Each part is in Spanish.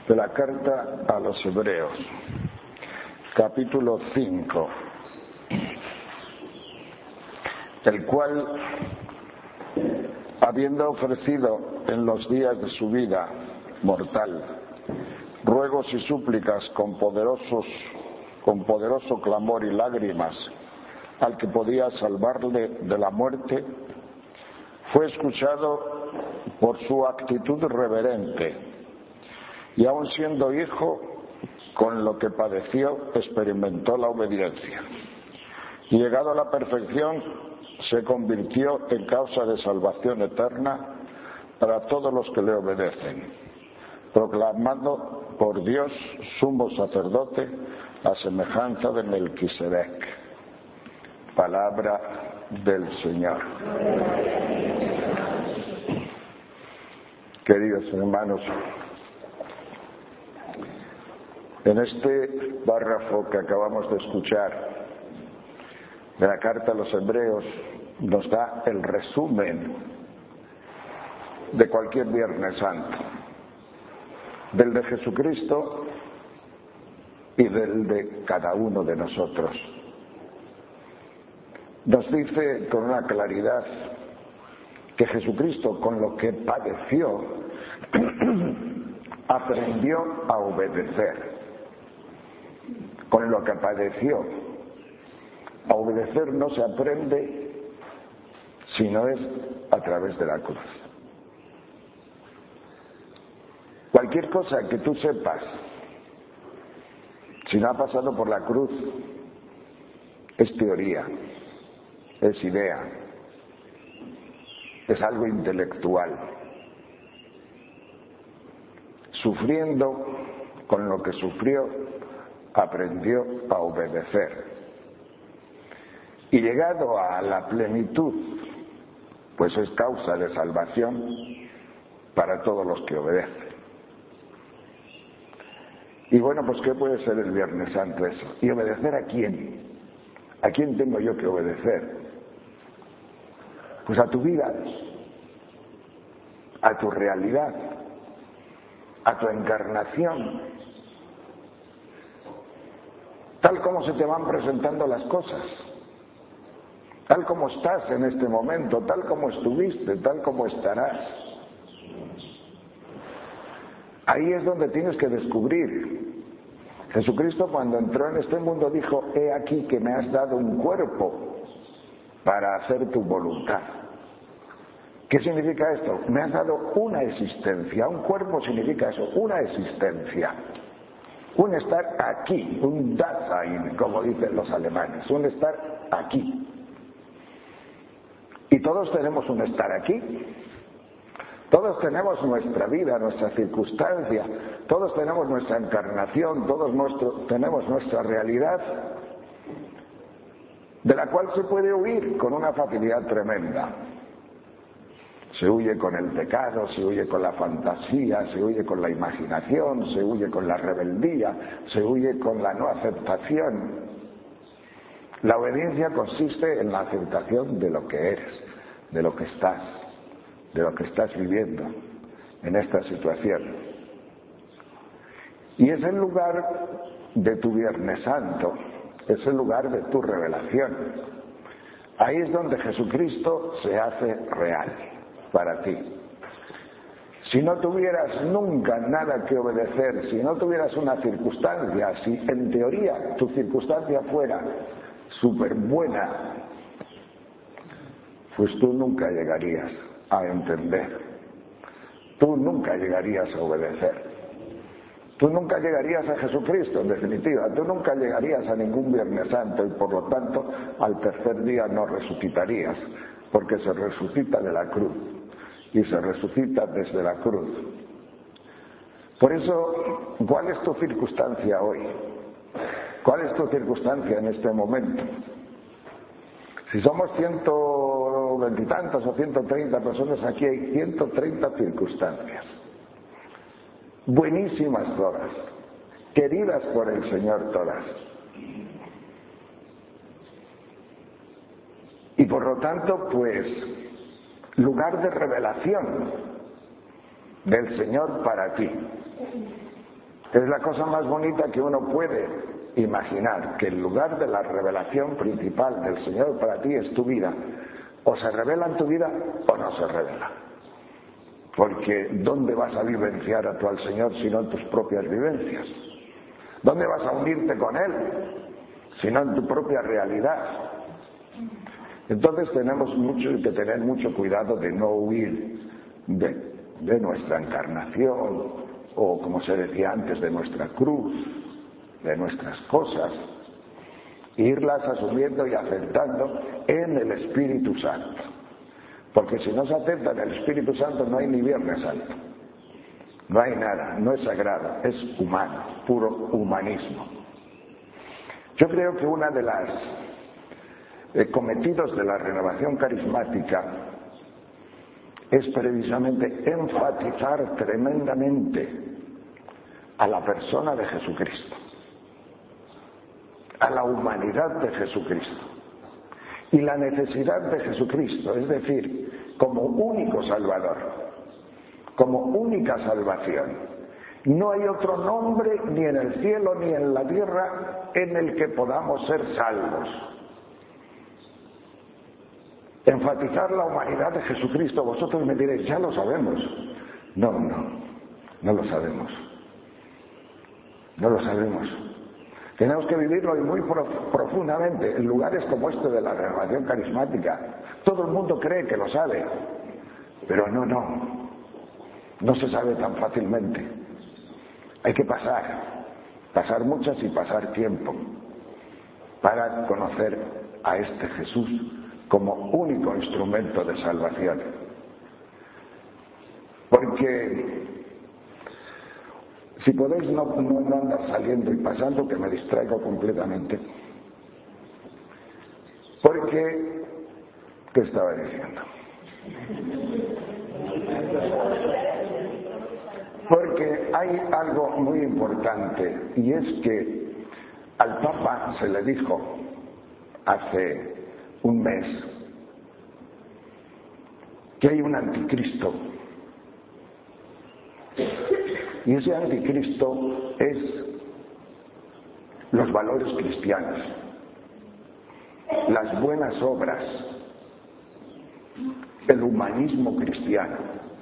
de la carta a los Hebreos, capítulo 5, el cual, habiendo ofrecido en los días de su vida mortal ruegos y súplicas con poderoso clamor y lágrimas al que podía salvarle de la muerte, fue escuchado por su actitud reverente, y aun siendo hijo, con lo que padeció experimentó la obediencia, y llegado a la perfección se convirtió en causa de salvación eterna para todos los que le obedecen, proclamado por Dios sumo sacerdote a semejanza de Melquisedec. Palabra del Señor. Queridos hermanos, en este párrafo que acabamos de escuchar de la carta a los Hebreos nos da el resumen de cualquier Viernes Santo, del de Jesucristo y del de cada uno de nosotros. Nos dice con una claridad que Jesucristo, con lo que padeció, aprendió a obedecer. Con lo que padeció. A obedecer no se aprende si no es a través de la cruz. Cualquier cosa que tú sepas, si no ha pasado por la cruz, es teoría, es idea, es algo intelectual. Sufriendo con lo que sufrió, aprendió a obedecer. Y llegado a la plenitud, pues es causa de salvación para todos los que obedecen. Y bueno, pues ¿qué puede ser el Viernes Santo eso? ¿Y obedecer a quién? ¿A quién tengo yo que obedecer? Pues a tu vida, a tu realidad, a tu encarnación, tal como se te van presentando las cosas, tal como estás en este momento, tal como estuviste, tal como estarás. Ahí es donde tienes que descubrir. Jesucristo, cuando entró en este mundo, dijo: he aquí que me has dado un cuerpo para hacer tu voluntad. ¿Qué significa esto? Me has dado una existencia. Un cuerpo significa eso, una existencia. Un estar aquí, un Dasein, como dicen los alemanes, un estar aquí. Y todos tenemos un estar aquí. Todos tenemos nuestra vida, nuestra circunstancia, todos tenemos nuestra encarnación, todos tenemos nuestra realidad, de la cual se puede huir con una facilidad tremenda. Se huye con el pecado, se huye con la fantasía, se huye con la imaginación, se huye con la rebeldía, se huye con la no aceptación. La obediencia consiste en la aceptación de lo que eres, de lo que estás viviendo en esta situación. Y es el lugar de tu Viernes Santo, es el lugar de tu revelación. Ahí es donde Jesucristo se hace real para ti. Si no tuvieras nunca nada que obedecer, si no tuvieras una circunstancia, si en teoría tu circunstancia fuera súper buena, pues tú nunca llegarías a entender, tú nunca llegarías a obedecer, tú nunca llegarías a Jesucristo, en definitiva, tú nunca llegarías a ningún Viernes Santo, y por lo tanto al tercer día no resucitarías, porque se resucita de la cruz y se resucita desde la cruz. Por eso, ¿cuál es tu circunstancia hoy? ¿Cuál es tu circunstancia en este momento? Si somos 120 y tantas o 130 personas aquí, hay 130 circunstancias. Buenísimas todas, queridas por el Señor todas. Y por lo tanto, pues, lugar de revelación del Señor para ti. Es la cosa más bonita que uno puede imaginar, que el lugar de la revelación principal del Señor para ti es tu vida. O se revela en tu vida o no se revela. Porque ¿dónde vas a vivenciar tú al Señor si no en tus propias vivencias? ¿Dónde vas a unirte con Él si no en tu propia realidad? Entonces tenemos que tener mucho cuidado de no huir de nuestra encarnación, o como se decía antes, de nuestra cruz, de nuestras cosas, e irlas asumiendo y aceptando en el Espíritu Santo. Porque si no se acepta en el Espíritu Santo no hay ni Viernes Santo, no hay nada, no es sagrado, es humano, puro humanismo. Yo creo que una de las cometidos de la renovación carismática es precisamente enfatizar tremendamente a la persona de Jesucristo, a la humanidad de Jesucristo y la necesidad de Jesucristo, es decir, como único Salvador, como única salvación. No hay otro nombre ni en el cielo ni en la tierra en el que podamos ser salvos. Enfatizar la humanidad de Jesucristo. Vosotros me diréis, ya lo sabemos. No lo sabemos. No lo sabemos. Tenemos que vivirlo y muy profundamente en lugares como este de la renovación carismática. Todo el mundo cree que lo sabe, pero no se sabe tan fácilmente. Hay que pasar muchas y pasar tiempo para conocer a este Jesús como único instrumento de salvación. Porque si podéis no andar saliendo y pasando, que me distraigo completamente. Porque, ¿qué estaba diciendo? Porque hay algo muy importante, y es que al Papa se le dijo hace un mes que hay un anticristo, y ese anticristo es los valores cristianos, las buenas obras, el humanismo cristiano.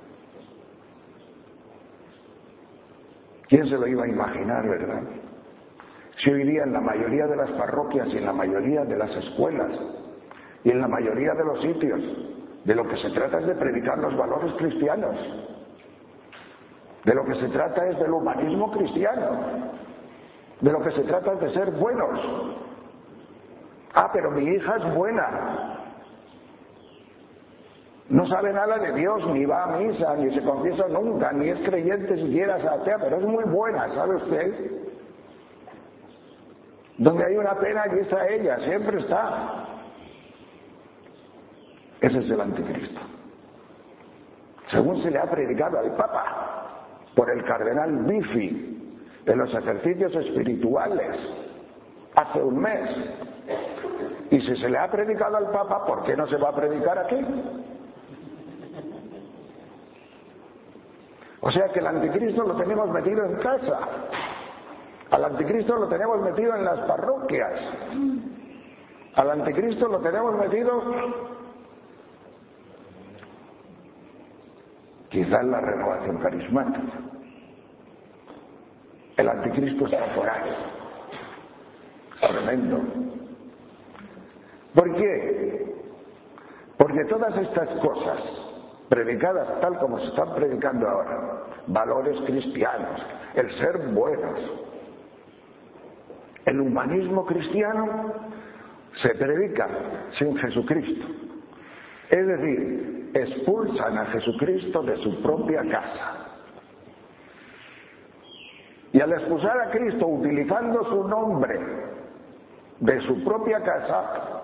¿Quién se lo iba a imaginar, verdad? Si hoy día en la mayoría de las parroquias y en la mayoría de las escuelas y en la mayoría de los sitios de lo que se trata es de predicar los valores cristianos, de lo que se trata es del humanismo cristiano, de lo que se trata es de ser buenos. Pero mi hija es buena, no sabe nada de Dios, ni va a misa, ni se confiesa nunca, ni es creyente siquiera, es atea, pero es muy buena, ¿sabe usted? Donde hay una pena, allí está ella, siempre está. Ese es el anticristo. Según se le ha predicado al Papa por el cardenal Bifi en los ejercicios espirituales hace un mes. Y si se le ha predicado al Papa, ¿por qué no se va a predicar aquí? O sea que el anticristo lo tenemos metido en casa. Al anticristo lo tenemos metido en las parroquias. Al anticristo lo tenemos metido quizá en la renovación carismática. El anticristo está por ahí. Tremendo. ¿Por qué? Porque todas estas cosas predicadas tal como se están predicando ahora, valores cristianos, el ser buenos, el humanismo cristiano, se predica sin Jesucristo. Es decir, expulsan a Jesucristo de su propia casa. Y al expulsar a Cristo utilizando su nombre de su propia casa,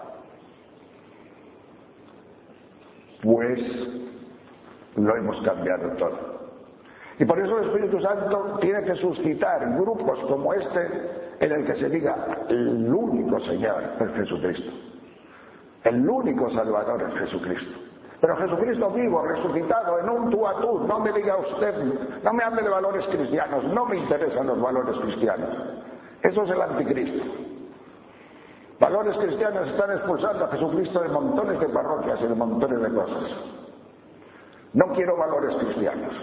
pues lo hemos cambiado todo. Y por eso el Espíritu Santo tiene que suscitar grupos como este en el que se diga el único Señor es Jesucristo, el único Salvador es Jesucristo, Pero Jesucristo vivo, resucitado, en un tú a tú. No me diga usted, no me hable de valores cristianos, no me interesan los valores cristianos. Eso es el anticristo. Valores cristianos están expulsando a Jesucristo de montones de parroquias y de montones de cosas. No quiero valores cristianos,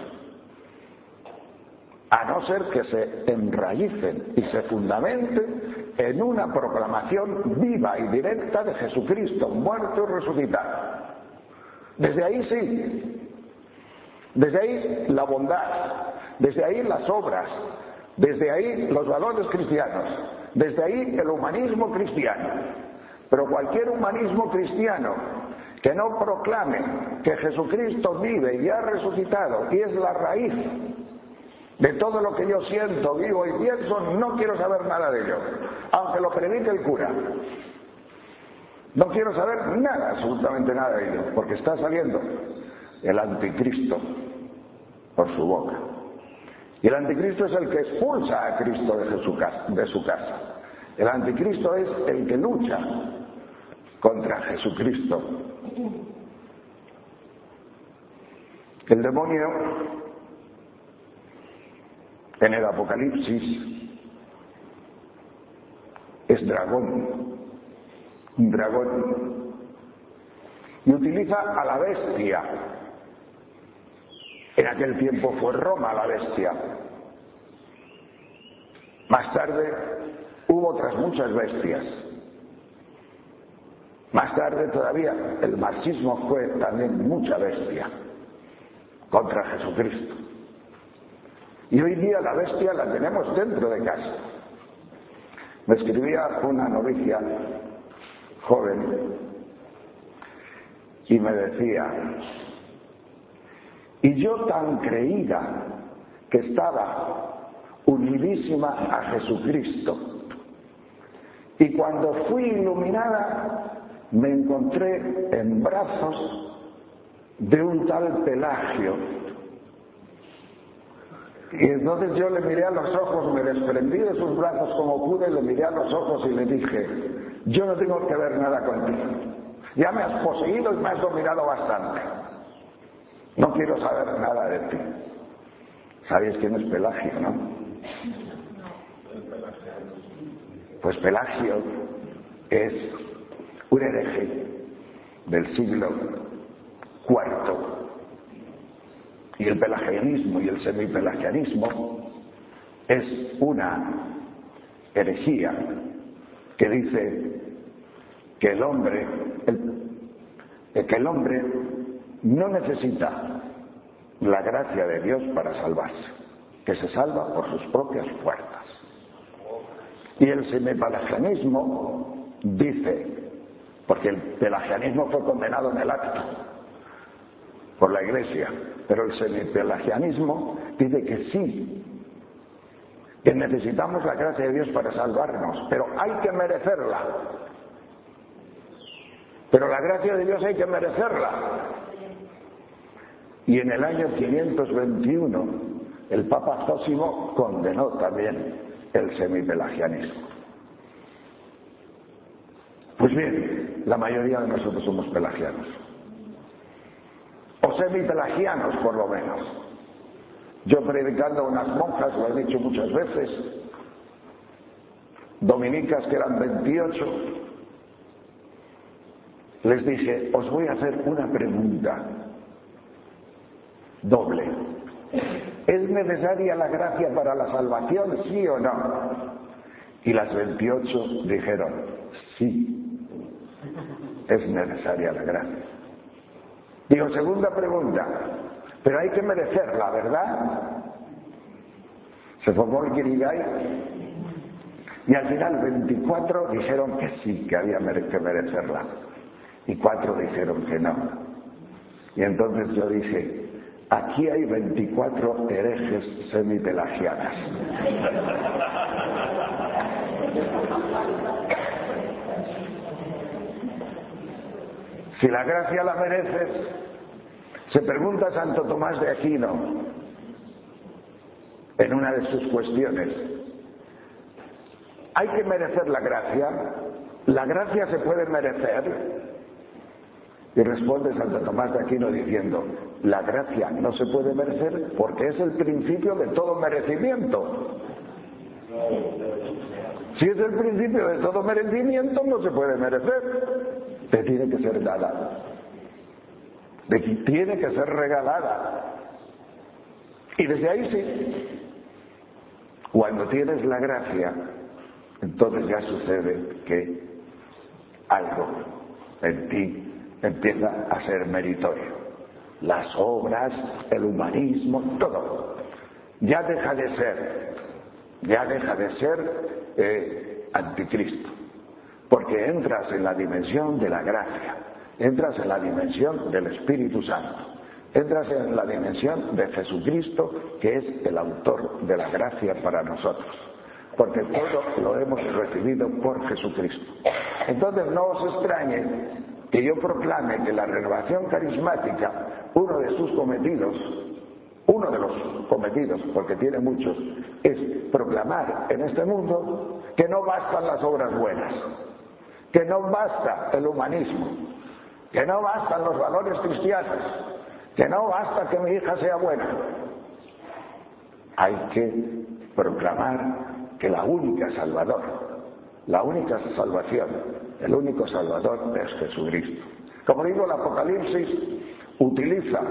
a no ser que se enraícen y se fundamenten en una proclamación viva y directa de Jesucristo, muerto y resucitado. Desde ahí sí, desde ahí la bondad, desde ahí las obras, desde ahí los valores cristianos, desde ahí el humanismo cristiano. Pero cualquier humanismo cristiano que no proclame que Jesucristo vive y ha resucitado y es la raíz de todo lo que yo siento, vivo y pienso, no quiero saber nada de ello, aunque lo predique el cura. No quiero saber nada, absolutamente nada de ello, porque está saliendo el anticristo por su boca. Y el anticristo es el que expulsa a Cristo de su casa. El anticristo es el que lucha contra Jesucristo. El demonio en el Apocalipsis es dragón, un dragón, y utiliza a la bestia. En aquel tiempo fue Roma la bestia. Más tarde hubo otras muchas bestias. Más tarde todavía el marxismo fue también mucha bestia contra Jesucristo. Y hoy día la bestia la tenemos dentro de casa. Me escribía una novicia joven y me decía: y yo tan creída que estaba unidísima a Jesucristo, y cuando fui iluminada me encontré en brazos de un tal Pelagio. Y entonces yo le miré a los ojos, me desprendí de sus brazos como pude, le miré a los ojos y le dije: yo no tengo que ver nada contigo, ya me has poseído y me has dominado bastante, no quiero saber nada de ti. ¿Sabéis quién es Pelagio, no? Pues Pelagio es un hereje del siglo IV. Y el pelagianismo y el semipelagianismo es una herejía que dice que el hombre no necesita la gracia de Dios para salvarse, que se salva por sus propias fuerzas. Y el semipelagianismo dice, porque el pelagianismo fue condenado en el acto por la Iglesia, pero el semipelagianismo dice que sí, que necesitamos la gracia de Dios para salvarnos, pero hay que merecerla. Pero la gracia de Dios hay que merecerla. Y en el año 521 el Papa Zósimo condenó también el semipelagianismo. Pues bien, la mayoría de nosotros somos pelagianos, o semipelagianos por lo menos. Yo predicando a unas monjas, lo he dicho muchas veces, dominicas que eran 28, les dije: os voy a hacer una pregunta doble. ¿Es necesaria la gracia para la salvación, sí o no? Y las 28 dijeron: sí, es necesaria la gracia. Digo, segunda pregunta, pero hay que merecerla, ¿verdad? Se formó el Guirigay y al final 24 dijeron que sí, que había que merecerla, y 4 dijeron que no. Y entonces yo dije: aquí hay 24 herejes semipelagianas. Si la gracia la mereces, se pregunta Santo Tomás de Aquino en una de sus cuestiones: ¿hay que merecer la gracia? ¿La gracia se puede merecer? Y responde Santo Tomás de Aquino diciendo: la gracia no se puede merecer porque es el principio de todo merecimiento. Si es el principio de todo merecimiento, no se puede merecer. Te tiene que ser dada. Tiene que ser regalada. Y desde ahí sí. Cuando tienes la gracia, entonces ya sucede que algo en ti empieza a ser meritorio. Las obras, el humanismo, todo. Ya deja de ser anticristo. Porque entras en la dimensión de la gracia, entras en la dimensión del Espíritu Santo, entras en la dimensión de Jesucristo, que es el autor de la gracia para nosotros. Porque todo lo hemos recibido por Jesucristo. Entonces no os extrañe que yo proclame que la renovación carismática, uno de los cometidos, porque tiene muchos, es proclamar en este mundo que no bastan las obras buenas, que no basta el humanismo, que no bastan los valores cristianos, que no basta que mi hija sea buena. Hay que proclamar que la única salvación, el único Salvador es Jesucristo. Como digo, el Apocalipsis utiliza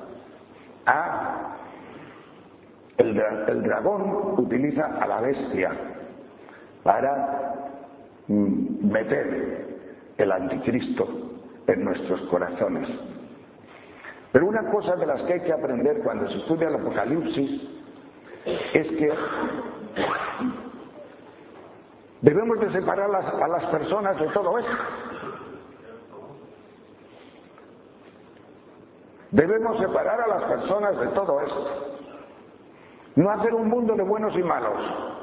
el dragón utiliza a la bestia para meter el anticristo en nuestros corazones. Pero una cosa de las que hay que aprender cuando se estudia el Apocalipsis es que debemos de separar a las personas de todo esto. Debemos separar a las personas de todo esto. No hacer un mundo de buenos y malos.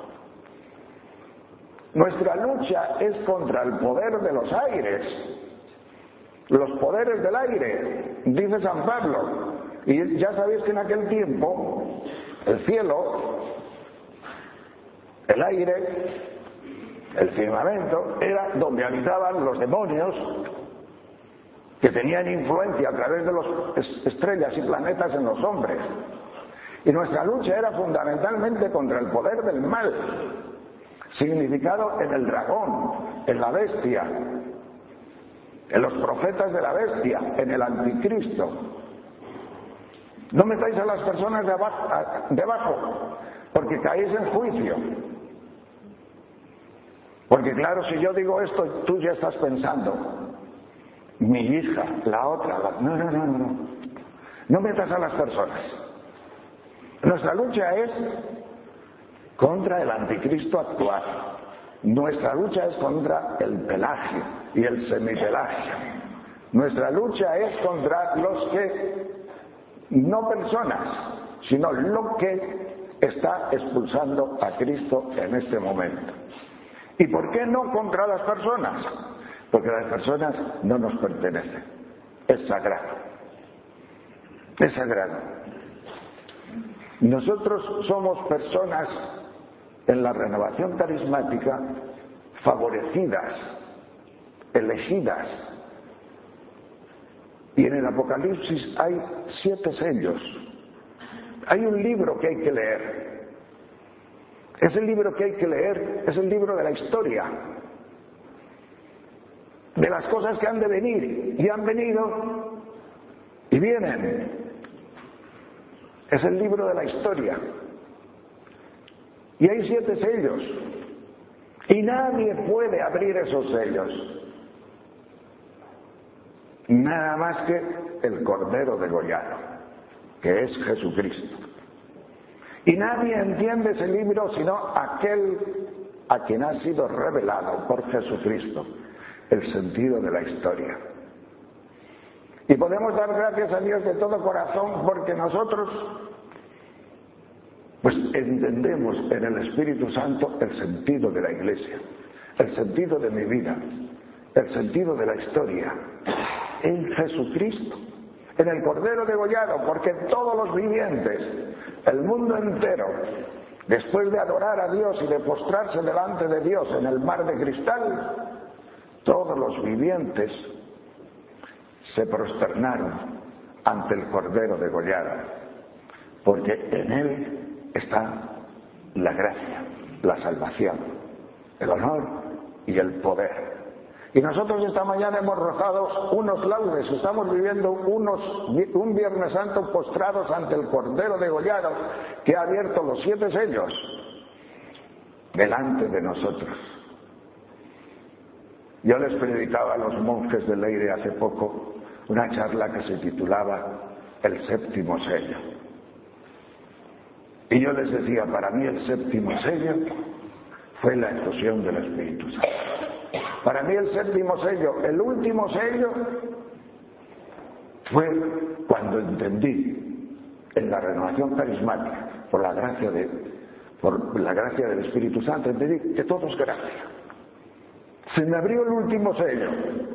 Nuestra lucha es contra el poder de los aires, los poderes del aire, dice San Pablo. Y ya sabéis que en aquel tiempo el cielo, el aire, el firmamento era donde habitaban los demonios que tenían influencia a través de las estrellas y planetas en los hombres. Y nuestra lucha era fundamentalmente contra el poder del mal, significado en el dragón, en la bestia, en los profetas de la bestia, en el anticristo. No metáis a las personas debajo, porque caéis en juicio. Porque claro, si yo digo esto, tú ya estás pensando, mi hija, la otra, no. No metas a las personas. Nuestra lucha es contra el anticristo actual. Nuestra lucha es contra el pelagio y el semipelagio. Nuestra lucha es contra los que, no personas, sino lo que está expulsando a Cristo en este momento. ¿Y por qué no contra las personas? Porque las personas no nos pertenecen. Es sagrado. Es sagrado. Nosotros somos personas en la renovación carismática favorecidas, elegidas. Y en el Apocalipsis hay 7 sellos. Hay un libro que hay que leer. Ese libro que hay que leer es el libro de la historia, de las cosas que han de venir y han venido y vienen. Es el libro de la historia. Y hay 7 sellos. Y nadie puede abrir esos sellos. Nada más que el Cordero degollado, que es Jesucristo. Y nadie entiende ese libro sino aquel a quien ha sido revelado por Jesucristo el sentido de la historia. Y podemos dar gracias a Dios de todo corazón porque nosotros pues entendemos en el Espíritu Santo el sentido de la Iglesia, el sentido de mi vida, el sentido de la historia, en Jesucristo, en el Cordero degollado, porque todos los vivientes, el mundo entero, después de adorar a Dios y de postrarse delante de Dios en el mar de cristal, todos los vivientes se prosternaron ante el Cordero degollado, porque en él está la gracia, la salvación, el honor y el poder. Y nosotros esta mañana hemos rozado unos laudes, estamos viviendo un Viernes Santo postrados ante el Cordero degollado que ha abierto los 7 sellos delante de nosotros. Yo les predicaba a los monjes de Leire hace poco una charla que se titulaba El 7º sello. Y yo les decía, para mí el 7º sello fue la efusión del Espíritu Santo. Para mí el 7º sello, el último sello, fue cuando entendí en la renovación carismática, por la gracia del Espíritu Santo, entendí que todo es gracia. Se me abrió el último sello.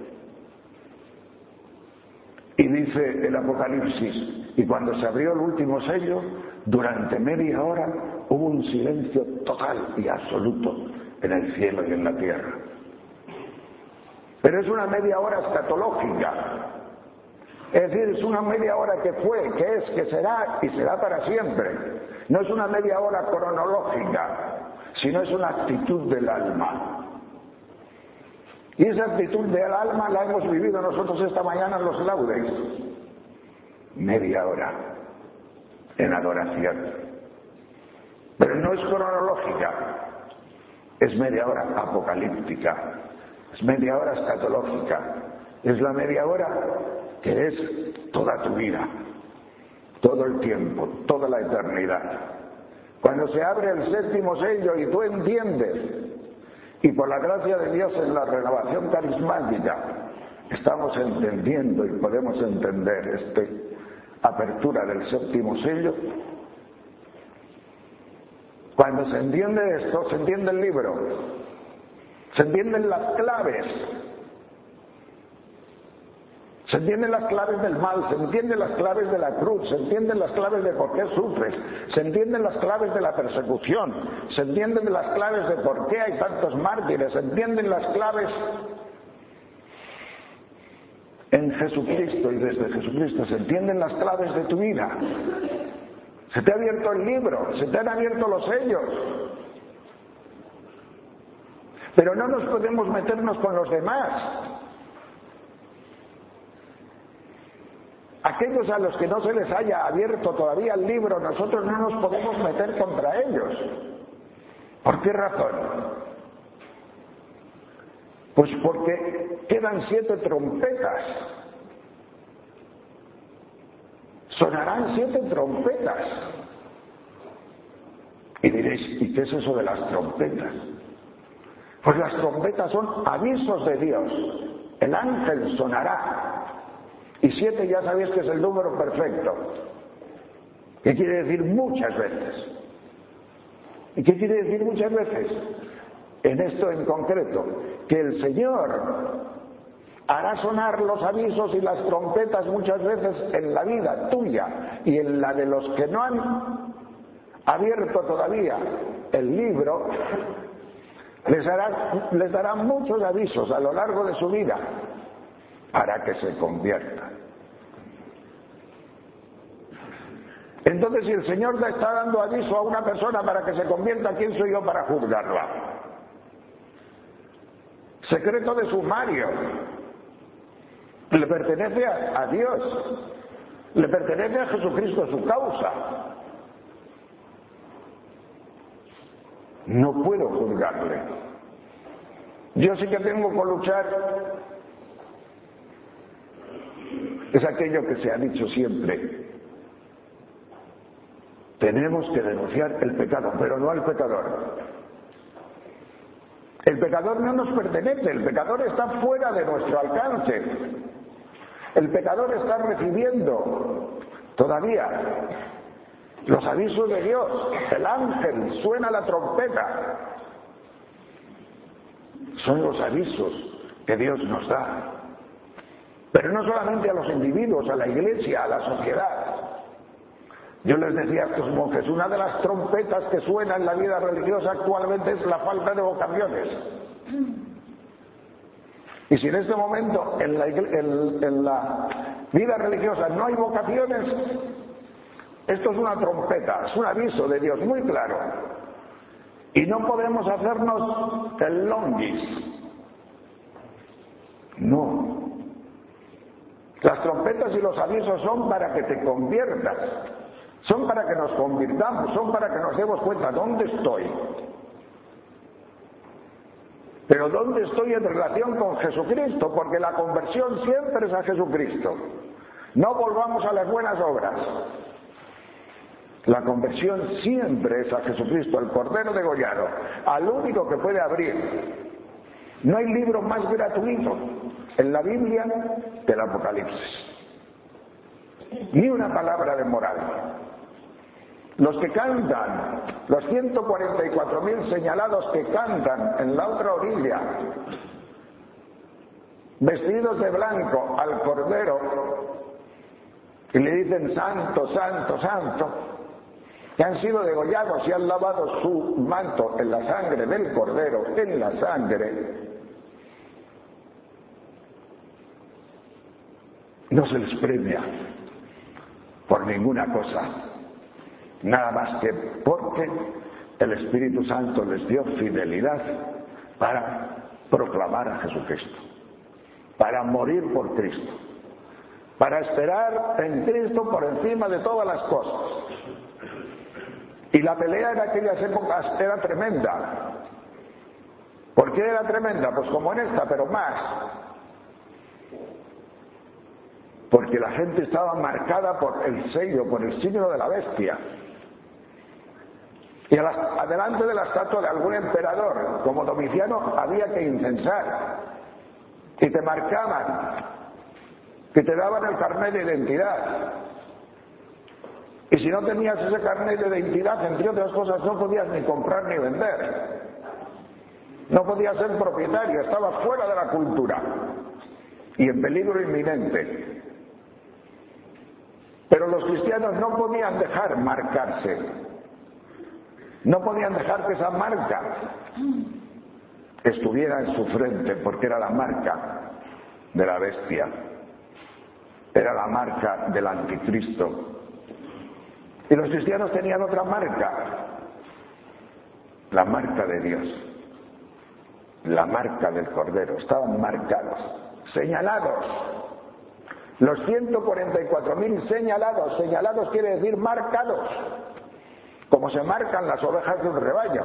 Y dice el Apocalipsis, y cuando se abrió el último sello, durante media hora hubo un silencio total y absoluto en el cielo y en la tierra. Pero es una media hora escatológica. Es decir, es una media hora que fue, que es, que será y será para siempre. No es una media hora cronológica, sino es una actitud del alma. Y esa actitud del alma la hemos vivido nosotros esta mañana en los laudes. Media hora en adoración. Pero no es cronológica, es media hora apocalíptica, es media hora escatológica, es la media hora que es toda tu vida, todo el tiempo, toda la eternidad. Cuando se abre el 7º sello y tú entiendes, y por la gracia de Dios en la renovación carismática estamos entendiendo y podemos entender esta apertura del 7º sello, cuando se entiende esto, se entiende el libro, se entienden las claves. Se entienden las claves del mal, se entienden las claves de la cruz, se entienden las claves de por qué sufres, se entienden las claves de la persecución, se entienden las claves de por qué hay tantos mártires, se entienden las claves en Jesucristo y desde Jesucristo, se entienden las claves de tu vida. Se te ha abierto el libro, se te han abierto los sellos. Pero no nos podemos meternos con los demás. Aquellos a los que no se les haya abierto todavía el libro, nosotros no nos podemos meter contra ellos. ¿Por qué razón? Pues porque quedan 7 trompetas. Sonarán 7 trompetas. Y diréis, ¿y qué es eso de las trompetas? Pues las trompetas son avisos de Dios. El ángel sonará. Y 7 ya sabéis que es el número perfecto. ¿Qué quiere decir muchas veces? ¿Y qué quiere decir muchas veces? En esto en concreto, que el Señor hará sonar los avisos y las trompetas muchas veces en la vida tuya y en la de los que no han abierto todavía el libro. Les dará muchos avisos a lo largo de su vida para que se conviertan. Entonces, si el Señor le está dando aviso a una persona para que se convierta, ¿quién soy yo para juzgarla? Secreto de sumario. Le pertenece a Dios. Le pertenece a Jesucristo su causa. No puedo juzgarle. Yo sí que tengo que luchar. Es aquello que se ha dicho siempre. Tenemos que denunciar el pecado, pero no al pecador. El pecador no nos pertenece, el pecador está fuera de nuestro alcance. El pecador está recibiendo todavía los avisos de Dios. El ángel suena la trompeta. Son los avisos que Dios nos da. Pero no solamente a los individuos, a la iglesia, a la sociedad. Yo les decía a estos monjes, una de las trompetas que suena en la vida religiosa actualmente es la falta de vocaciones. Y si en este momento en la vida religiosa no hay vocaciones, esto es una trompeta, es un aviso de Dios muy claro. Y no podemos hacernos el longis. No. Las trompetas y los avisos son para que te conviertas, son para que nos convirtamos, son para que nos demos cuenta dónde estoy. Pero ¿dónde estoy en relación con Jesucristo? Porque la conversión siempre es a Jesucristo. No volvamos a las buenas obras. La conversión siempre es a Jesucristo, el Cordero degollado, al único que puede abrir. No hay libro más gratuito en la Biblia que el Apocalipsis. Ni una palabra de moral. Los que cantan, los 144.000 señalados que cantan en la otra orilla, vestidos de blanco al Cordero, y le dicen santo, santo, santo, que han sido degollados y han lavado su manto en la sangre del Cordero, en la sangre, no se les premia por ninguna cosa. Nada más que porque el Espíritu Santo les dio fidelidad para proclamar a Jesucristo, para morir por Cristo, para esperar en Cristo por encima de todas las cosas. Y la pelea en aquellas épocas era tremenda. ¿Por qué era tremenda? Pues como en esta, pero más. Porque la gente estaba marcada por el sello, por el signo de la bestia. Y adelante de la estatua de algún emperador, como Domiciano, había que incensar. Y te marcaban, que te daban el carnet de identidad. Y si no tenías ese carnet de identidad, entre otras cosas, no podías ni comprar ni vender. No podías ser propietario, estabas fuera de la cultura. Y en peligro inminente. Pero los cristianos no podían dejar marcarse. No podían dejar que esa marca estuviera en su frente, porque era la marca de la bestia, era la marca del anticristo. Y los cristianos tenían otra marca, la marca de Dios, la marca del Cordero. Estaban marcados, señalados. Los 144.000 señalados, señalados quiere decir marcados, como se marcan las ovejas de un rebaño,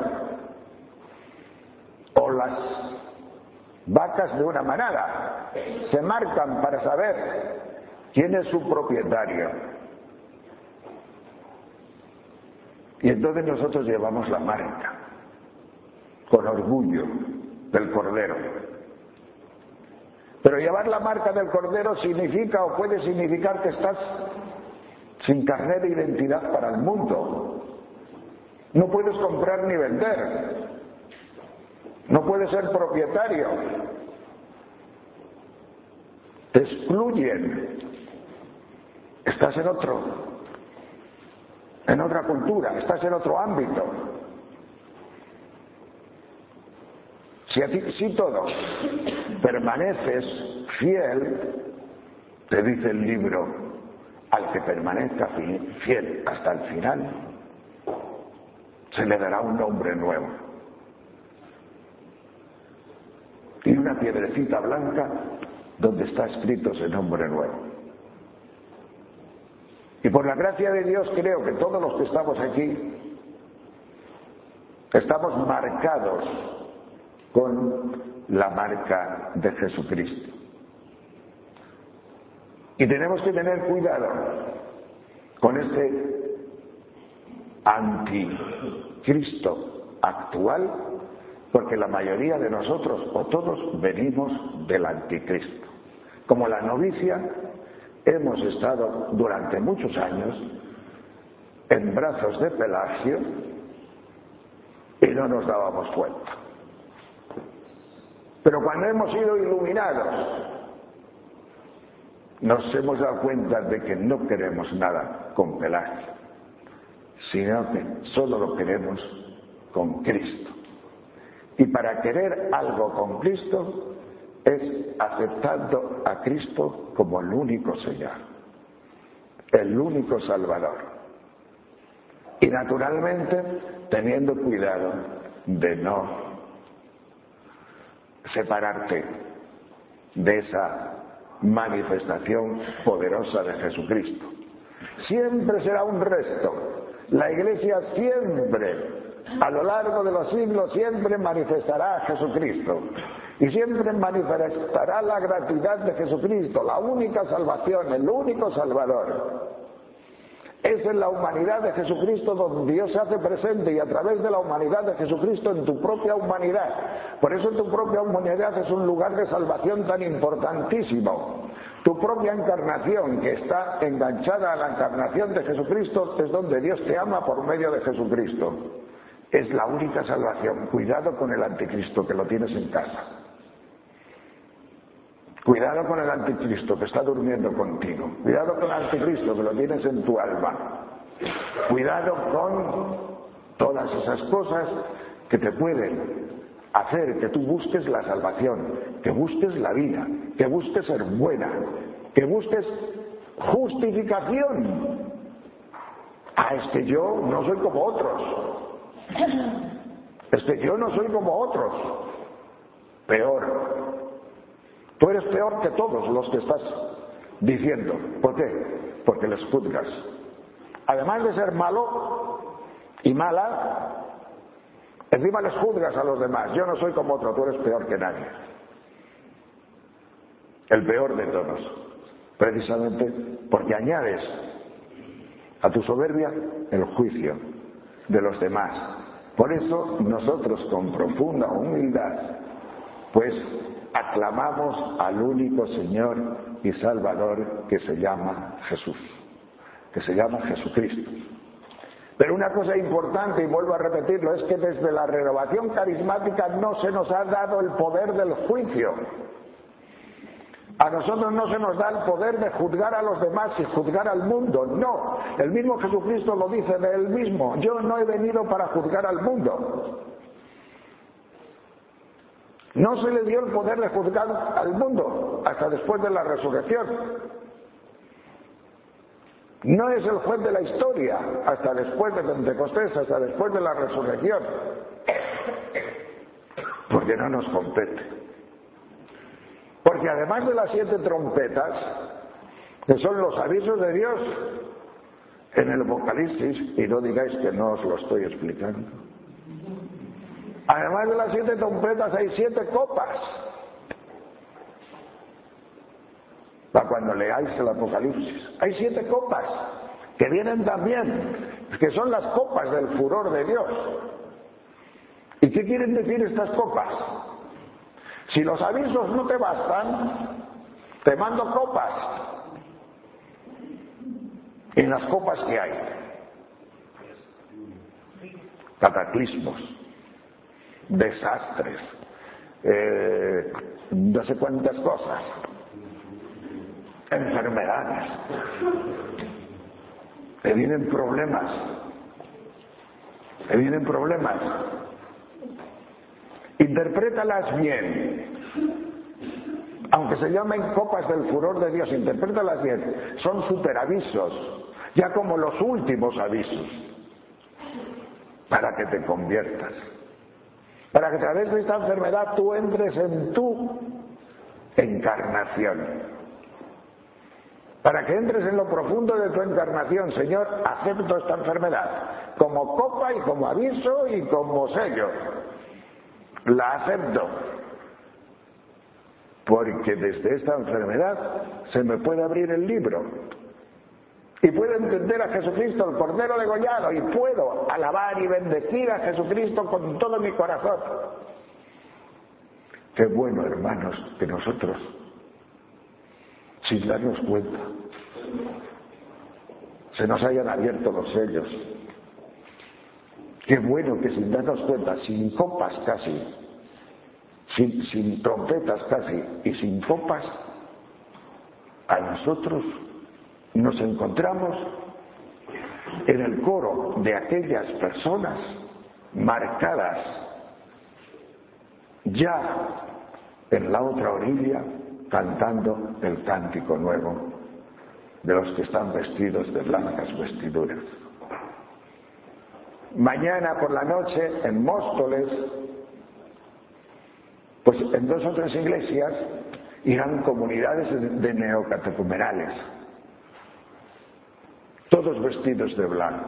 o las vacas de una manada, se marcan para saber quién es su propietario. Y entonces nosotros llevamos la marca, con orgullo, del Cordero. Pero llevar la marca del Cordero significa o puede significar que estás sin carnet de identidad para el mundo. No puedes comprar ni vender. No puedes ser propietario. Te excluyen. Estás en otra cultura, estás en otro ámbito. Si todo permaneces fiel, te dice el libro, al que permanezca fiel hasta el final, se le dará un nombre nuevo. Y una piedrecita blanca donde está escrito ese nombre nuevo. Y por la gracia de Dios creo que todos los que estamos aquí estamos marcados con la marca de Jesucristo. Y tenemos que tener cuidado con este anticristo actual, porque la mayoría de nosotros, o todos, venimos del anticristo. Como la novicia, hemos estado durante muchos años en brazos de Pelagio y no nos dábamos cuenta. Pero cuando hemos sido iluminados, nos hemos dado cuenta de que no queremos nada con Pelagio, sino que solo lo queremos con Cristo. Y para querer algo con Cristo, es aceptando a Cristo como el único Señor, el único Salvador. Y naturalmente teniendo cuidado de no separarte de esa manifestación poderosa de Jesucristo. Siempre será un resto. La Iglesia siempre, a lo largo de los siglos, siempre manifestará a Jesucristo. Y siempre manifestará la gratuidad de Jesucristo, la única salvación, el único Salvador. Es en la humanidad de Jesucristo donde Dios se hace presente, y a través de la humanidad de Jesucristo en tu propia humanidad. Por eso tu propia humanidad es un lugar de salvación tan importantísimo. Tu propia encarnación, que está enganchada a la encarnación de Jesucristo, es donde Dios te ama por medio de Jesucristo. Es la única salvación. Cuidado con el anticristo, que lo tienes en casa. Cuidado con el anticristo que está durmiendo contigo. Cuidado con el anticristo que lo tienes en tu alma. Cuidado con todas esas cosas que te pueden hacer que tú busques la salvación, que busques la vida, que busques ser buena, que busques justificación. Es que yo no soy como otros. Es que yo no soy como otros. Peor. Tú eres peor que todos los que estás diciendo. ¿Por qué? Porque les juzgas. Además de ser malo y mala, encima les juzgas a los demás. Yo no soy como otro, tú eres peor que nadie. El peor de todos. Precisamente porque añades a tu soberbia el juicio de los demás. Por eso nosotros, con profunda humildad, pues aclamamos al único Señor y Salvador, que se llama Jesús, que se llama Jesucristo. Pero una cosa importante, y vuelvo a repetirlo, es que desde la renovación carismática no se nos ha dado el poder del juicio. A nosotros no se nos da el poder de juzgar a los demás y juzgar al mundo. No, el mismo Jesucristo lo dice de él mismo: yo no he venido para juzgar al mundo. No se le dio el poder de juzgar al mundo hasta después de la resurrección. No es el juez de la historia hasta después de Pentecostés, hasta después de la resurrección. Porque no nos compete. Porque además de las 7 trompetas, que son los avisos de Dios en el Apocalipsis, y no digáis que no os lo estoy explicando, además de las 7 trompetas hay 7 copas. Para cuando leáis el Apocalipsis, hay 7 copas que vienen también, que son las copas del furor de Dios. ¿Y qué quieren decir estas copas? Si los avisos no te bastan, te mando copas. Y en las copas que hay cataclismos, desastres, no sé cuántas cosas, enfermedades, te vienen problemas, interprétalas bien. Aunque se llamen copas del furor de Dios, interprétalas bien. Son superavisos, ya como los últimos avisos, para que te conviertas, para que a través de esta enfermedad tú entres en tu encarnación, para que entres en lo profundo de tu encarnación. Señor, acepto esta enfermedad como copa y como aviso y como sello. La acepto, porque desde esta enfermedad se me puede abrir el libro y puedo entender a Jesucristo, el Cordero degollado, y puedo alabar y bendecir a Jesucristo con todo mi corazón. Qué bueno, hermanos, que nosotros, sin darnos cuenta, se nos hayan abierto los sellos. Qué bueno que sin darnos cuenta, sin copas casi, sin trompetas casi y sin copas, a nosotros nos encontramos en el coro de aquellas personas marcadas ya en la otra orilla cantando el cántico nuevo de los que están vestidos de blancas vestiduras. Mañana por la noche en Móstoles, pues en 2 o 3 iglesias irán comunidades de neocatecumenales, todos vestidos de blanco,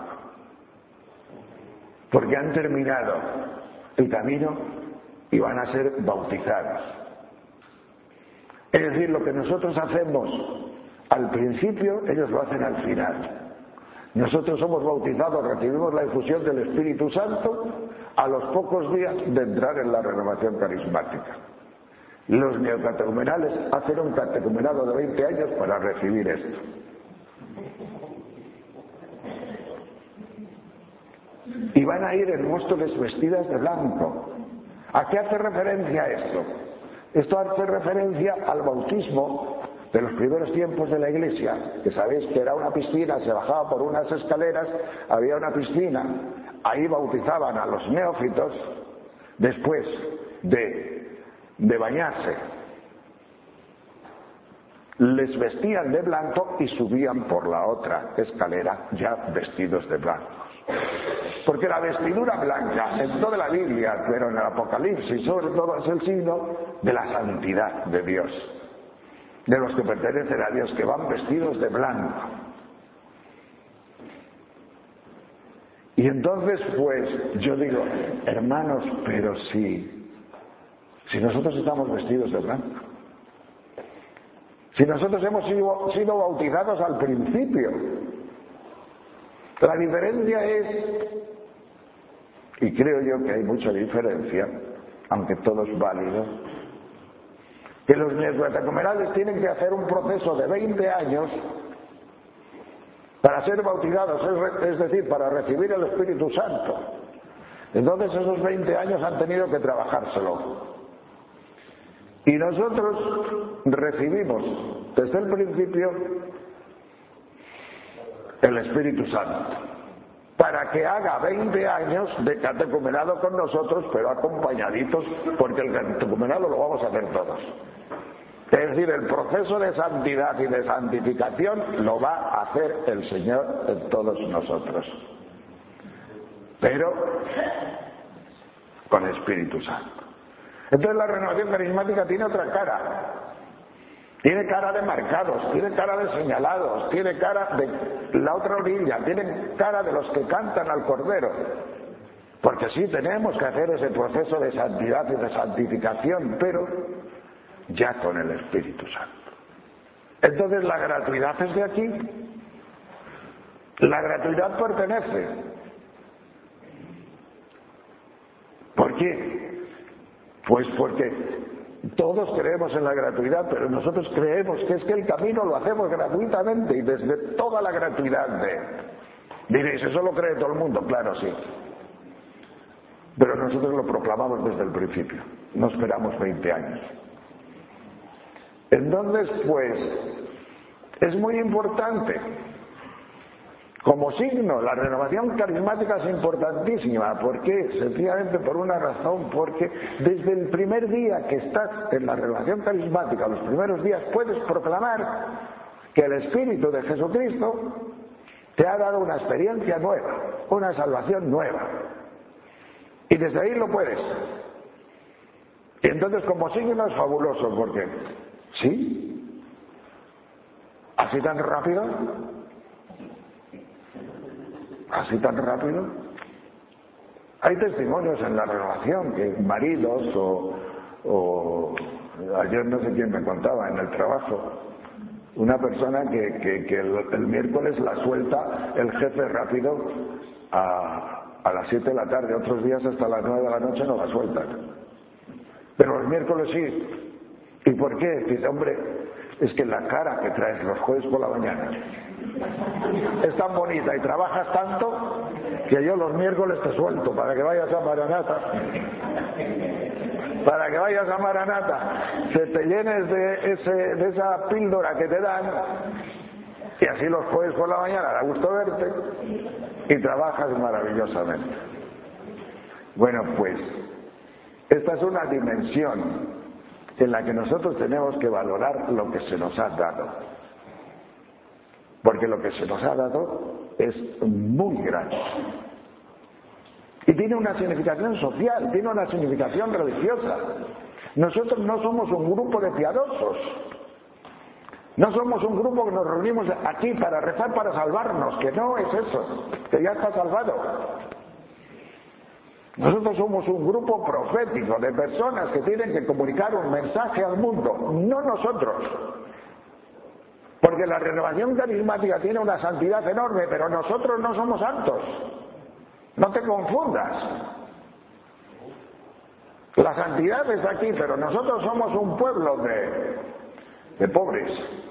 porque han terminado el camino y van a ser bautizados. Es decir, lo que nosotros hacemos al principio, ellos lo hacen al final. Nosotros somos bautizados, recibimos la infusión del Espíritu Santo a los pocos días de entrar en la renovación carismática. Los neocatecumenales hacen un catecumenado de 20 años para recibir esto. Y van a ir en Móstoles vestidas de blanco. ¿A qué hace referencia esto? Esto hace referencia al bautismo de los primeros tiempos de la Iglesia, que sabéis que era una piscina, se bajaba por unas escaleras, había una piscina, ahí bautizaban a los neófitos después de bañarse. Les vestían de blanco y subían por la otra escalera ya vestidos de blancos. Porque la vestidura blanca en toda la Biblia, pero en el Apocalipsis sobre todo, es el signo de la santidad de Dios, de los que pertenecen a Dios, que van vestidos de blanco. Y entonces pues yo digo, hermanos, pero si nosotros estamos vestidos de blanco, si nosotros hemos sido bautizados al principio, la diferencia es, y creo yo que hay mucha diferencia, aunque todo es válido, que los neocatecumenales tienen que hacer un proceso de 20 años para ser bautizados, es decir, para recibir el Espíritu Santo. Entonces esos 20 años han tenido que trabajárselo. Y nosotros recibimos desde el principio el Espíritu Santo, para que haga 20 años de catecumenado con nosotros, pero acompañaditos, porque el catecumenado lo vamos a hacer todos. Es decir, el proceso de santidad y de santificación lo va a hacer el Señor en todos nosotros, pero con el Espíritu Santo. Entonces la renovación carismática tiene otra cara. Tiene cara de marcados, tiene cara de señalados, tiene cara de la otra orilla, tiene cara de los que cantan al Cordero. Porque sí tenemos que hacer ese proceso de santidad y de santificación, pero ya con el Espíritu Santo. Entonces la gratuidad es de aquí. La gratuidad pertenece. ¿Por qué? Pues porque todos creemos en la gratuidad, pero nosotros creemos que es que el camino lo hacemos gratuitamente y desde toda la gratuidad de... Diréis, ¿eso lo cree todo el mundo? Claro, sí. Pero nosotros lo proclamamos desde el principio. No esperamos 20 años. Entonces, pues, es muy importante. Como signo, la renovación carismática es importantísima. ¿Por qué? Sencillamente por una razón, porque desde el primer día que estás en la renovación carismática, los primeros días, puedes proclamar que el Espíritu de Jesucristo te ha dado una experiencia nueva, una salvación nueva. Y desde ahí lo puedes. Y entonces como signo es fabuloso, porque, ¿sí? ¿Así tan rápido? ¿Así tan rápido? Hay testimonios en la renovación que maridos o ayer no sé quién me contaba en el trabajo, una persona que el miércoles la suelta el jefe rápido a las 7 de la tarde, otros días hasta las 9 de la noche no la sueltan, pero los miércoles sí. ¿Y por qué? Dice, hombre, es que la cara que traes los jueves por la mañana es tan bonita y trabajas tanto que yo los miércoles te suelto para que vayas a Maranata, para que vayas a Maranata, se te llenes de esa píldora que te dan, y así los jueves por la mañana da gusto verte y trabajas maravillosamente. Bueno, pues esta es una dimensión en la que nosotros tenemos que valorar lo que se nos ha dado. Porque lo que se nos ha dado es muy grande. Y tiene una significación social, tiene una significación religiosa. Nosotros no somos un grupo de piadosos. No somos un grupo que nos reunimos aquí para rezar, para salvarnos, que no es eso, que ya está salvado. Nosotros somos un grupo profético de personas que tienen que comunicar un mensaje al mundo, no nosotros. Porque la renovación carismática tiene una santidad enorme, pero nosotros no somos santos. No te confundas. La santidad está aquí, pero nosotros somos un pueblo de pobres.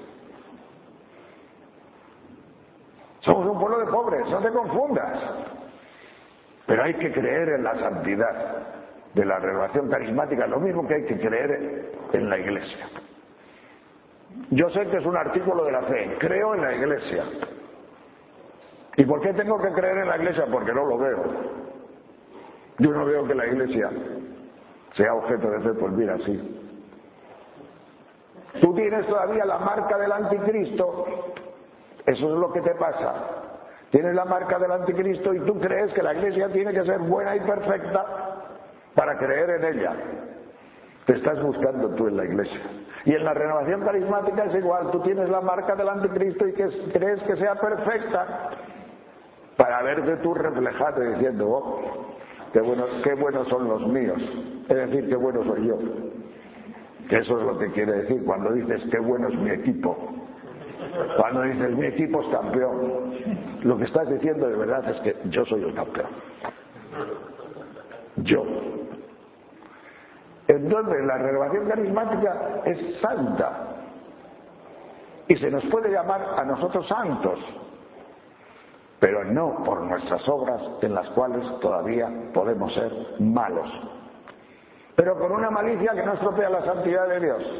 Somos un pueblo de pobres, no te confundas. Pero hay que creer en la santidad de la renovación carismática, lo mismo que hay que creer en la Iglesia. Yo sé que es un artículo de la fe, creo en la Iglesia. ¿Y por qué tengo que creer en la Iglesia? Porque no lo veo. Yo no veo que la Iglesia sea objeto de fe, pues mira, sí. Tú tienes todavía la marca del anticristo, eso es lo que te pasa. Tienes la marca del anticristo y tú crees que la Iglesia tiene que ser buena y perfecta para creer en ella. Te estás buscando tú en la Iglesia. Y en la renovación carismática es igual, tú tienes la marca del anticristo y crees que sea perfecta para verte tú reflejado y diciendo, oh, qué buenos son los míos, es decir, qué bueno soy yo. Que eso es lo que quiere decir cuando dices qué bueno es mi equipo. Cuando dices mi equipo es campeón, lo que estás diciendo de verdad es que yo soy el campeón. Yo. Entonces la renovación carismática es santa y se nos puede llamar a nosotros santos, pero no por nuestras obras en las cuales todavía podemos ser malos, pero con una malicia que no estropea la santidad de Dios,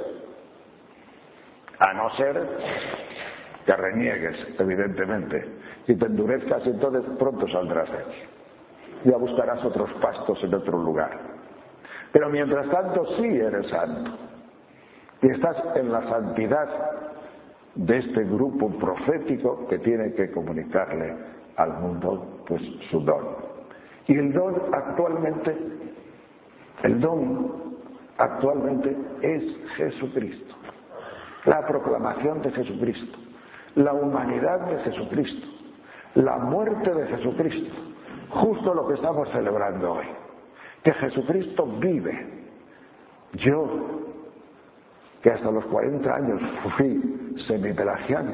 a no ser que reniegues, evidentemente, y te endurezcas, y entonces pronto saldrás de aquí. Ya buscarás otros pastos en otro lugar. Pero mientras tanto sí eres santo. Y estás en la santidad de este grupo profético que tiene que comunicarle al mundo pues su don. Y el don actualmente es Jesucristo. La proclamación de Jesucristo. La humanidad de Jesucristo. La muerte de Jesucristo. Justo lo que estamos celebrando hoy. Que Jesucristo vive. Yo, que hasta los 40 años fui semipelagiano,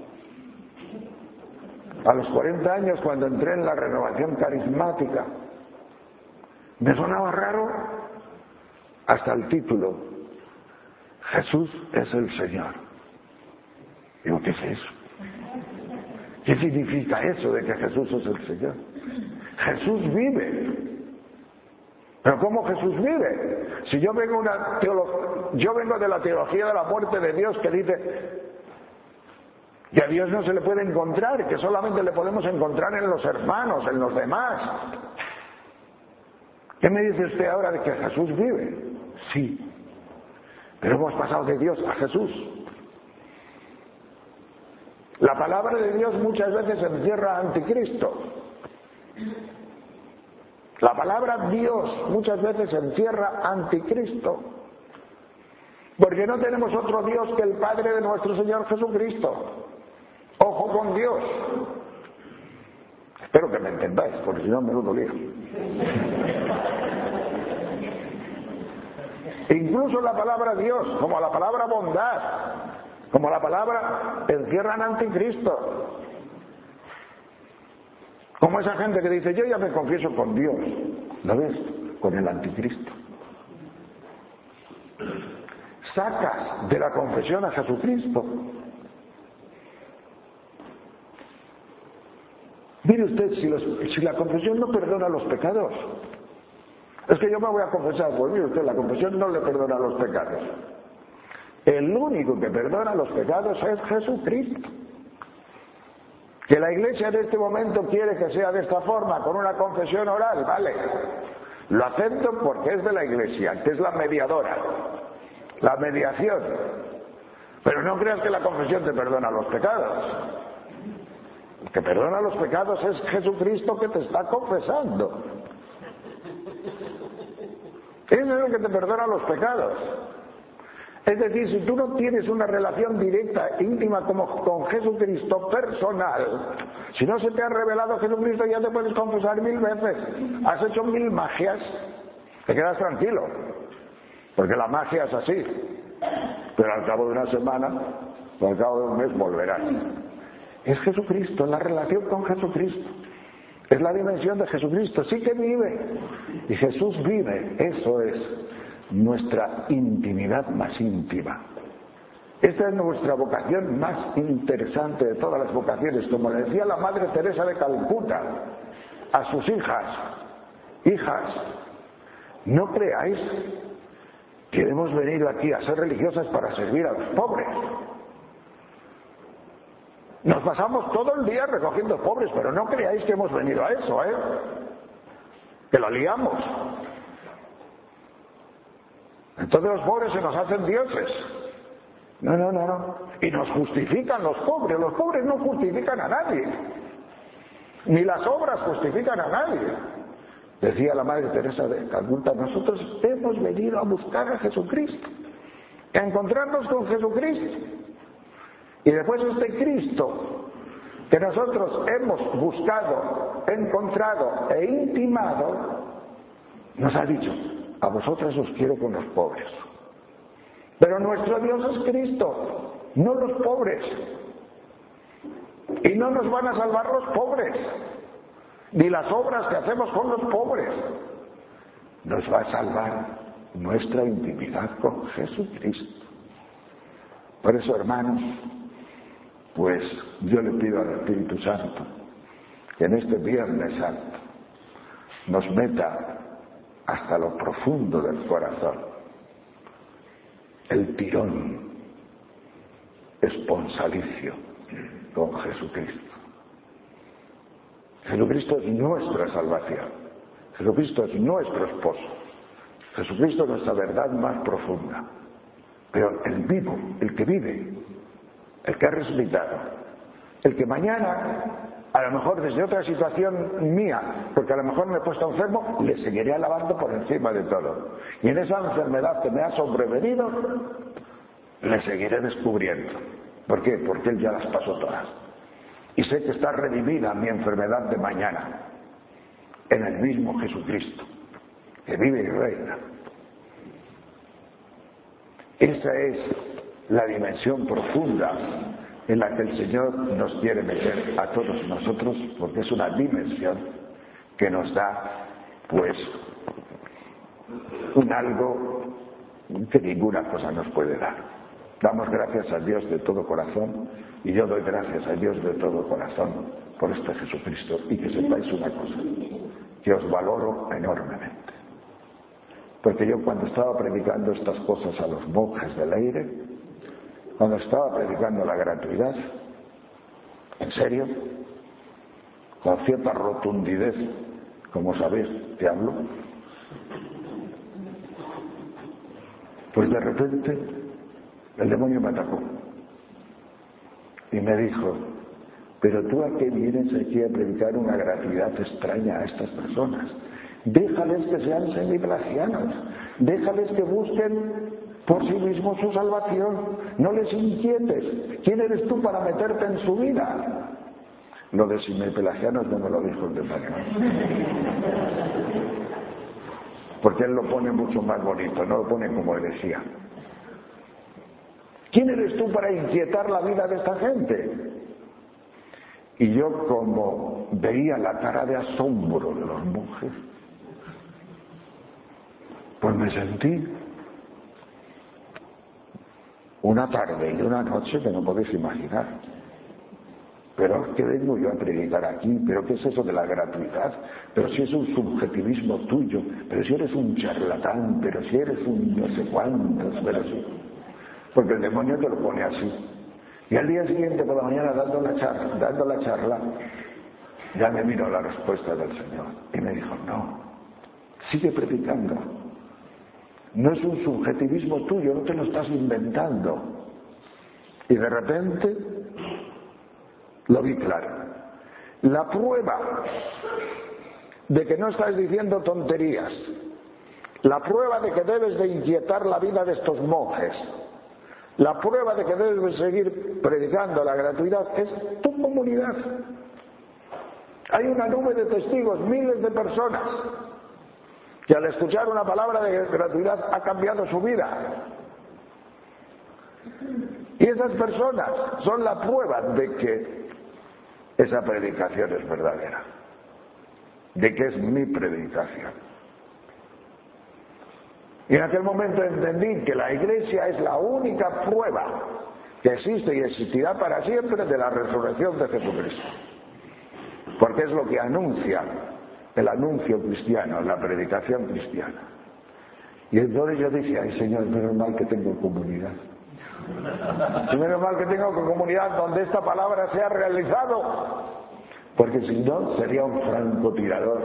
a los 40 años cuando entré en la renovación carismática, me sonaba raro hasta el título, Jesús es el Señor. Digo, ¿qué es eso? ¿Qué significa eso de que Jesús es el Señor? Jesús vive. ¿Pero cómo Jesús vive? Si yo vengo de la teología de la muerte de Dios, que dice que a Dios no se le puede encontrar, que solamente le podemos encontrar en los hermanos, en los demás. ¿Qué me dice usted ahora de que Jesús vive? Sí, pero hemos pasado de Dios a Jesús. La palabra de Dios muchas veces encierra anticristo. La palabra Dios muchas veces encierra anticristo, porque no tenemos otro Dios que el Padre de nuestro Señor Jesucristo. Ojo con Dios. Espero que me entendáis, porque si no me lo lío. Incluso la palabra Dios, como la palabra bondad, como la palabra, encierran anticristo. Como esa gente que dice, yo ya me confieso con Dios. ¿Lo ves? Con el anticristo. Sacas de la confesión a Jesucristo. Mire usted, si la confesión no perdona los pecados. Es que yo me voy a confesar, pues mire usted, la confesión no le perdona los pecados. El único que perdona los pecados es Jesucristo. Que la Iglesia en este momento quiere que sea de esta forma, con una confesión oral, vale. Lo acepto porque es de la Iglesia, que es la mediadora. la mediación. Pero no creas que la confesión te perdona los pecados. El que perdona los pecados es Jesucristo que te está confesando. Él es el que te perdona los pecados. Es decir, si tú no tienes una relación directa, íntima con Jesucristo, personal, si no se te ha revelado Jesucristo, ya te puedes confesar 1000 veces. Has hecho 1000 magias, te quedas tranquilo, porque la magia es así. Pero al cabo de una semana, o al cabo de un mes, volverás. Es Jesucristo, es la relación con Jesucristo. Es la dimensión de Jesucristo, sí que vive. Y Jesús vive, eso es nuestra intimidad más íntima. Esta es nuestra vocación más interesante de todas las vocaciones. Como le decía la Madre Teresa de Calcuta a sus hijas, no creáis que hemos venido aquí a ser religiosas para servir a los pobres. Nos pasamos todo el día recogiendo pobres, pero no creáis que hemos venido a eso, que lo liamos. Entonces los pobres se nos hacen dioses. No. Y nos justifican los pobres no justifican a nadie. Ni las obras justifican a nadie. Decía la Madre Teresa de Calcuta, nosotros hemos venido a buscar a Jesucristo, a encontrarnos con Jesucristo. Y después este Cristo que nosotros hemos buscado, encontrado e intimado, nos ha dicho, a vosotros os quiero con los pobres. Pero nuestro Dios es Cristo, no los pobres. Y no nos van a salvar los pobres, ni las obras que hacemos con los pobres. Nos va a salvar nuestra intimidad con Jesucristo. Por eso, hermanos, pues yo le pido al Espíritu Santo que en este Viernes Santo nos meta hasta lo profundo del corazón el tirón esponsalicio con Jesucristo. Jesucristo es nuestra salvación. Jesucristo es nuestro esposo. Jesucristo es nuestra verdad más profunda. Pero el vivo, el que vive, el que ha resucitado, el que mañana, a lo mejor desde otra situación mía, porque a lo mejor me he puesto enfermo, le seguiré alabando por encima de todo. Y en esa enfermedad que me ha sobrevenido, le seguiré descubriendo. ¿Por qué? Porque Él ya las pasó todas. Y sé que está redimida mi enfermedad de mañana en el mismo Jesucristo, que vive y reina. Esa es la dimensión profunda en la que el Señor nos quiere meter a todos nosotros, porque es una dimensión que nos da, pues, un algo que ninguna cosa nos puede dar. Damos gracias a Dios de todo corazón, y yo doy gracias a Dios de todo corazón por este Jesucristo, y que sepáis una cosa, que os valoro enormemente. Porque yo cuando estaba predicando estas cosas a los monjes del aire, cuando estaba predicando la gratuidad, en serio, con cierta rotundidez, como sabéis que hablo, pues de repente el demonio me atacó y me dijo, pero tú a qué vienes aquí a predicar una gratuidad extraña a estas personas. Déjales que sean semipelagianos, déjales que busquen por sí mismos su salvación, no les inquietes. ¿Quién eres tú para meterte en su vida? Lo de semipelagianos no me lo dijo el demonio, porque él lo pone mucho más bonito, no lo pone como decía. ¿Quién eres tú para inquietar la vida de esta gente? Y yo, como veía la cara de asombro de los monjes, pues me sentí una tarde y una noche que no podéis imaginar. Pero ¿qué vengo yo a predicar aquí? ¿Pero qué es eso de la gratuidad? Pero si es un subjetivismo tuyo, pero si eres un charlatán, pero si eres un no sé cuántos, pero si... Porque el demonio te lo pone así. Y al día siguiente por la mañana dando la charla, ya me vino la respuesta del Señor. Y me dijo, no, sigue predicando. No es un subjetivismo tuyo, no te lo estás inventando. Y de repente lo vi claro. La prueba de que no estás diciendo tonterías, la prueba de que debes de inquietar la vida de estos monjes, la prueba de que debes de seguir predicando la gratuidad es tu comunidad. Hay una nube de testigos, miles de personas, que al escuchar una palabra de gratuidad ha cambiado su vida. Y esas personas son la prueba de que esa predicación es verdadera, de que es mi predicación. Y en aquel momento entendí que la Iglesia es la única prueba que existe y existirá para siempre de la resurrección de Jesucristo. Porque es lo que anuncia el anuncio cristiano, la predicación cristiana. Y entonces yo dije, ay Señor, menos mal que tengo comunidad. Y menos mal que tengo comunidad donde esta palabra sea realizado. Porque si no, sería un francotirador.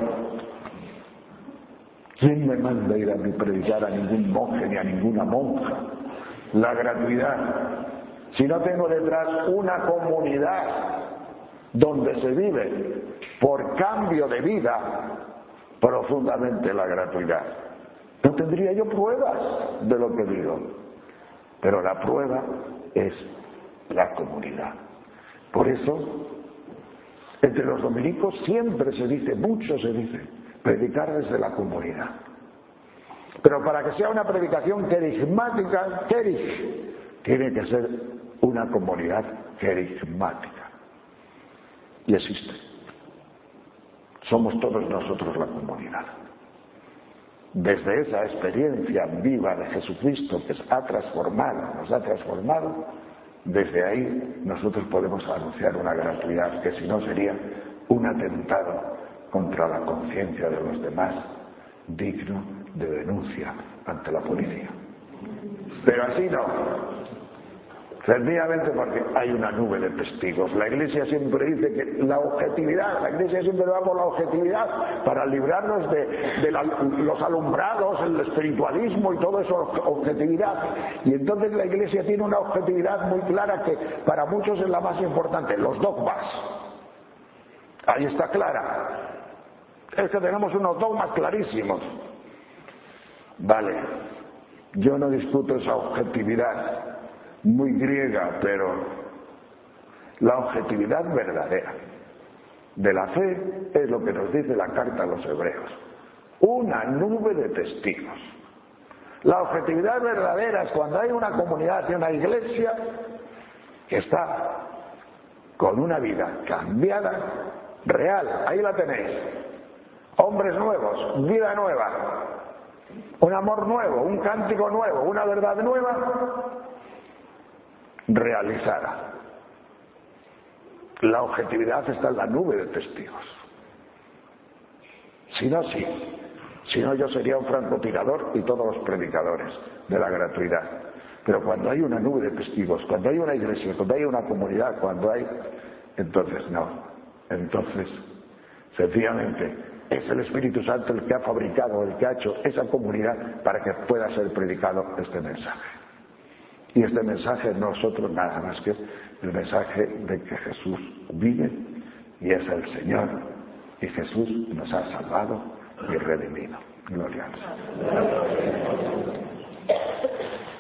¿Quién me manda ir a predicar a ningún monje ni a ninguna monja? La gratuidad. Si no tengo detrás una comunidad donde se vive por cambio de vida profundamente la gratuidad, no tendría yo pruebas de lo que digo. Pero la prueba es la comunidad. Por eso, entre los dominicos siempre se dice, mucho se dice, predicar desde la comunidad. Pero para que sea una predicación querigmática, tiene que ser una comunidad querigmática. Y existe. Somos todos nosotros la comunidad. Desde esa experiencia viva de Jesucristo que nos ha transformado, desde ahí nosotros podemos anunciar una gratuidad que si no sería un atentado contra la conciencia de los demás, digno de denuncia ante la policía. Pero así no. Sencillamente porque hay una nube de testigos. La Iglesia siempre dice que la Iglesia siempre va por la objetividad para librarnos de los alumbrados, el espiritualismo y todo eso, objetividad. Y entonces la Iglesia tiene una objetividad muy clara que para muchos es la más importante, los dogmas. Ahí está clara. Es que tenemos unos dogmas clarísimos. Vale, yo no discuto esa objetividad muy griega, pero la objetividad verdadera de la fe es lo que nos dice la carta a los hebreos. Una nube de testigos. La objetividad verdadera es cuando hay una comunidad y una iglesia que está con una vida cambiada, real, ahí la tenéis. Hombres nuevos, vida nueva, un amor nuevo, un cántico nuevo, una verdad nueva realizada. La objetividad está en la nube de testigos. Si no, sí. Si no, yo sería un francotirador y todos los predicadores de la gratuidad. Pero cuando hay una nube de testigos, cuando hay una iglesia, cuando hay una comunidad, entonces no. Entonces, sencillamente, es el Espíritu Santo el que ha fabricado, el que ha hecho esa comunidad para que pueda ser predicado este mensaje. Y este mensaje no es otro nada más que el mensaje de que Jesús vive y es el Señor. Y Jesús nos ha salvado y redimido. Gloria a Dios.